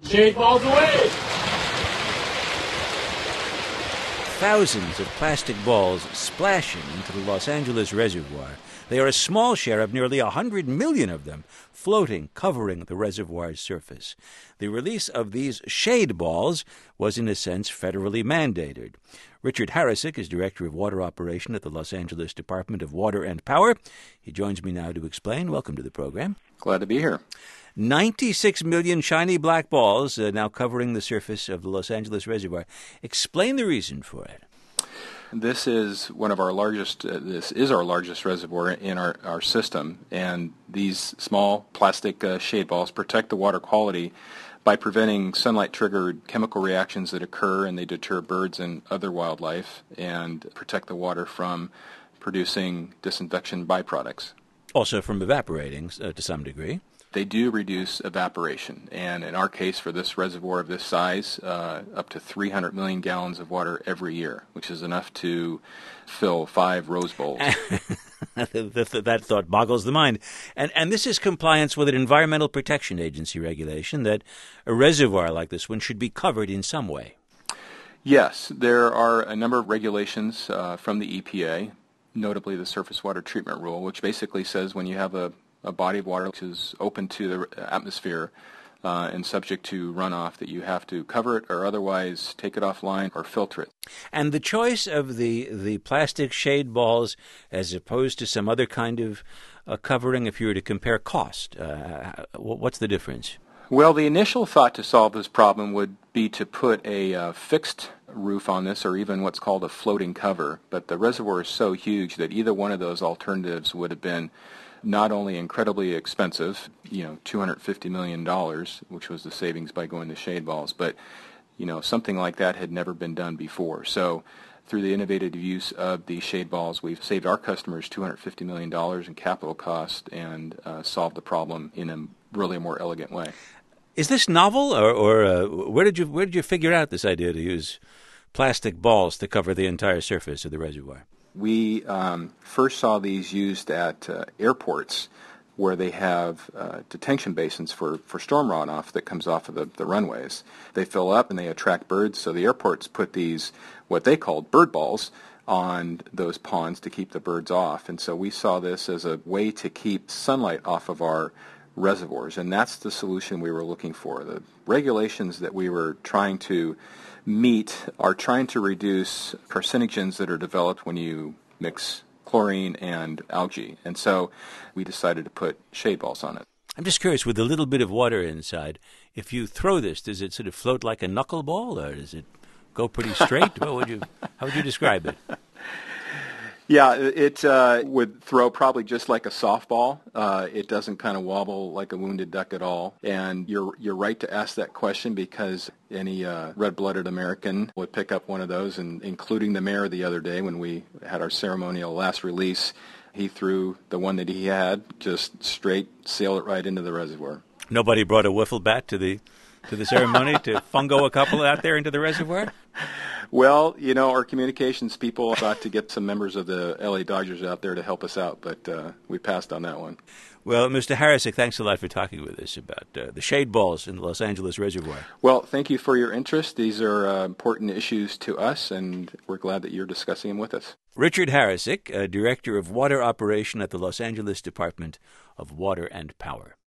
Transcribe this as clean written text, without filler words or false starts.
Shade balls away! Thousands of plastic balls splashing into the Los Angeles reservoir. They are a small share of nearly 100 million of them floating, covering the reservoir's surface. The release of these shade balls was, in a sense, federally mandated. Richard Harrison is Director of Water Operation at the Los Angeles Department of Water and Power. He joins me now to explain. Welcome to the program. Glad to be here. 96 million shiny black balls now covering the surface of the Los Angeles reservoir. Explain the reason for it. This is one of our largest, this is our largest reservoir in our system, and these small plastic shade balls protect the water quality by preventing sunlight-triggered chemical reactions that occur, and they deter birds and other wildlife and protect the water from producing disinfection byproducts. Also from evaporating to some degree. They do reduce evaporation, and in our case, for this reservoir of this size, up to 300 million gallons of water every year, which is enough to fill 5 Rose Bowls. That thought boggles the mind. And this is compliance with an Environmental Protection Agency regulation that a reservoir like this one should be covered in some way. Yes, there are a number of regulations from the EPA, notably the Surface Water Treatment Rule, which basically says when you have a body of water which is open to the atmosphere and subject to runoff, that you have to cover it or otherwise take it offline or filter it. And the choice of the plastic shade balls as opposed to some other kind of covering, if you were to compare cost, what's the difference? Well, the initial thought to solve this problem would be to put a fixed roof on this, or even what's called a floating cover. But the reservoir is so huge that either one of those alternatives would have been not only incredibly expensive, $250 million, which was the savings by going to shade balls, but, something like that had never been done before. So through the innovative use of the shade balls, we've saved our customers $250 million in capital cost and solved the problem in a really more elegant way. Is this novel, or where did you figure out this idea to use plastic balls to cover the entire surface of the reservoir? We first saw these used at airports where they have detention basins for storm runoff that comes off of the runways. They fill up and they attract birds, so the airports put these, what they called bird balls, on those ponds to keep the birds off. And so we saw this as a way to keep sunlight off of our reservoirs, and that's the solution we were looking for. The regulations that we were trying to meet are trying to reduce carcinogens that are developed when you mix chlorine and algae, and so we decided to put shade balls on it. I'm just curious, with a little bit of water inside, if you throw this, does it sort of float like a knuckleball, or does it go pretty straight? How would you describe it? Yeah, it would throw probably just like a softball. It doesn't kind of wobble like a wounded duck at all. And you're right to ask that question, because any red-blooded American would pick up one of those, and including the mayor the other day when we had our ceremonial last release, he threw the one that he had just straight, sailed it right into the reservoir. Nobody brought a wiffle bat to the ceremony to fungo a couple out there into the reservoir? Well, our communications people thought to get some members of the LA Dodgers out there to help us out, but we passed on that one. Well, Mr. Harrison, thanks a lot for talking with us about the shade balls in the Los Angeles reservoir. Well, thank you for your interest. These are important issues to us, and we're glad that you're discussing them with us. Richard Harrison, Director of Water Operation at the Los Angeles Department of Water and Power.